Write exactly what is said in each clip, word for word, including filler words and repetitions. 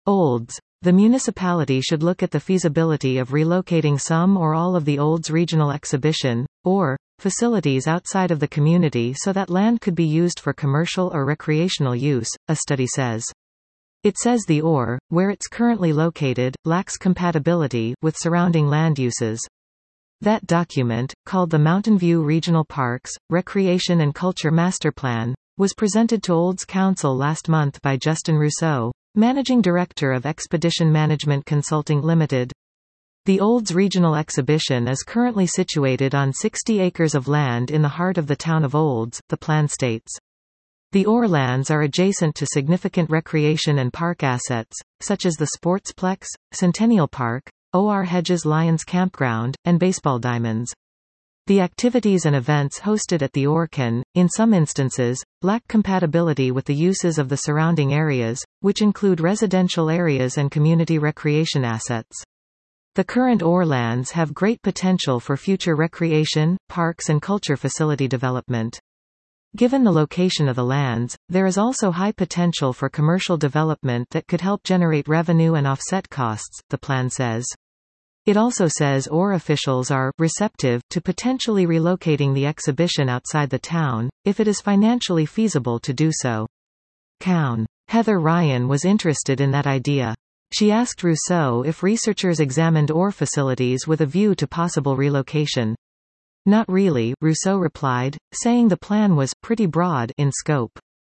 Olds. The municipality should look at the feasibility of relocating some or all of the Olds Regional Exhibition, or facilities outside of the community so that land could be used for commercial or recreational use, a study says. It says the or, where it's currently located, lacks compatibility with surrounding land uses. That document, called the Mountain View Regional Parks, Recreation and Culture Master Plan, was presented to Olds Council last month by Justin Rousseau, Managing Director of Expedition Management Consulting Limited. The Olds Regional Exhibition is currently situated on sixty acres of land in the heart of the town of Olds, the plan states. The O R lands are adjacent to significant recreation and park assets, such as the Sportsplex, Centennial Park, O R Hedges Lions Campground, and Baseball Diamonds. The activities and events hosted at the O R can, in some instances, lack compatibility with the uses of the surrounding areas, which include residential areas and community recreation assets. The current O R lands have great potential for future recreation, parks and culture facility development. Given the location of the lands, there is also high potential for commercial development that could help generate revenue and offset costs, the plan says. It also says O R officials are receptive to potentially relocating the exhibition outside the town, if it is financially feasible to do so. Cown. Heather Ryan was interested in that idea. She asked Rousseau if researchers examined O R facilities with a view to possible relocation. Not really, Rousseau replied, saying the plan was pretty broad in scope.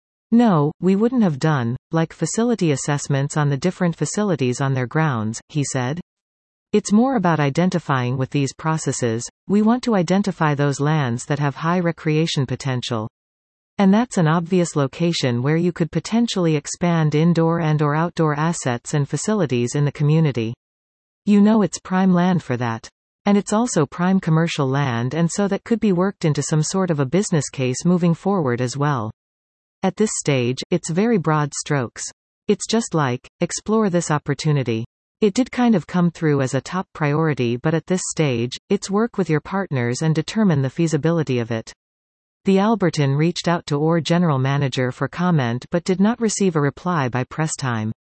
No, we wouldn't have done, like facility assessments on the different facilities on their grounds, he said. It's more about identifying with these processes. We want to identify those lands that have high recreation potential. And that's an obvious location where you could potentially expand indoor and or outdoor assets and facilities in the community. You know it's prime land for that. And it's also prime commercial land, and so that could be worked into some sort of a business case moving forward as well. At this stage, it's very broad strokes. It's just like, explore this opportunity. It did kind of come through as a top priority, but at this stage, it's work with your partners and determine the feasibility of it. The Alberton reached out to O R general manager for comment but did not receive a reply by press time.